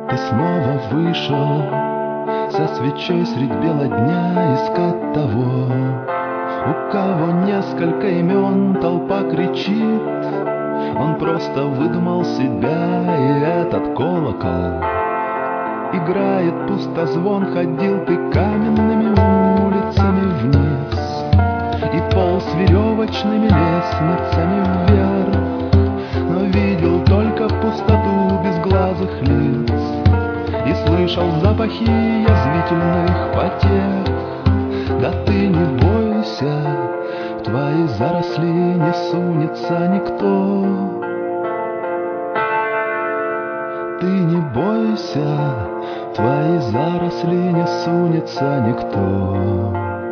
Ты снова вышел со свечой средь бела дня искать того, у кого несколько имен, толпа кричит. Он просто выдумал себя, и этот колокол играет пустозвон. Ходил ты каменными улицами вниз и полз веревочными лестницами вверх, но видел только пустоту безглазых лиц и слышал запахи язвительных потех. Да ты не бойся, в твои заросли не сунется никто. Ты не бойся, в твои заросли не сунется никто.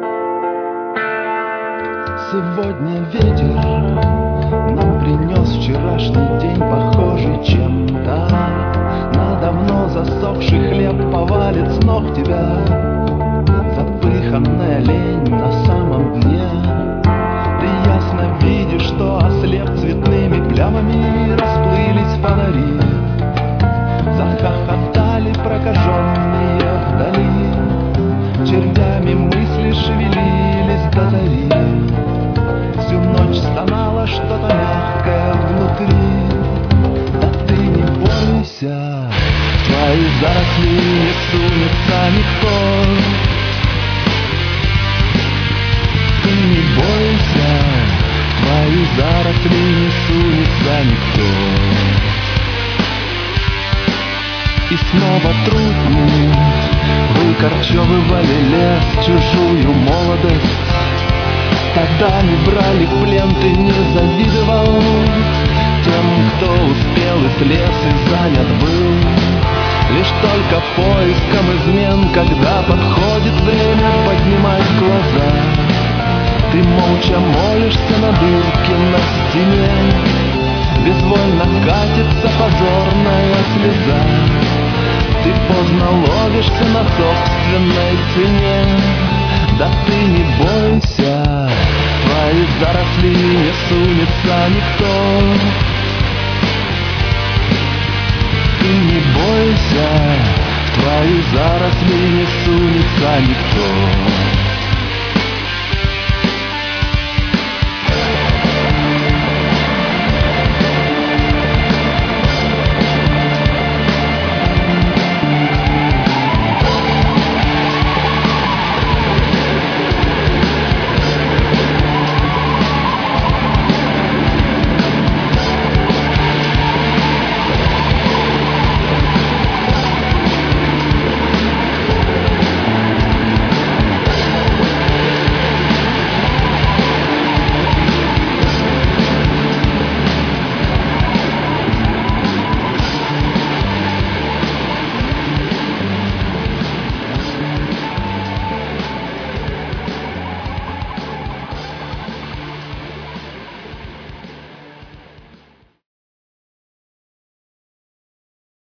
Сегодня ветер нам принес вчерашний день, похожий чем-то на давно засохший хлеб. Повалит с ног тебя запыханная лень на самом дне. Ты ясно видишь, что ослеп, цветными плямами расплылись фонари. Захохотали прокаженные вдали, червями мысли шевелились до зари. Всю ночь стонало что-то мягкое внутри. Да ты не бойся, в твои заросли не сунется никто. Ты не бойся, в твои заросли не сунется никто. И снова трудные выкорчевывали лес, чужую молодость стадами брали в плен. Ты не завидовал тем, кто успел и слез, и занят был лишь только поиском измен. Когда подходит время поднимать глаза, ты молча молишься на дырке на стене. Безвольно катится позорная слеза, ты поздно ловишься на собственной цене. Да ты не бойся, в твои заросли не сунется никто. Ты не бойся, в твои заросли не сунется никто.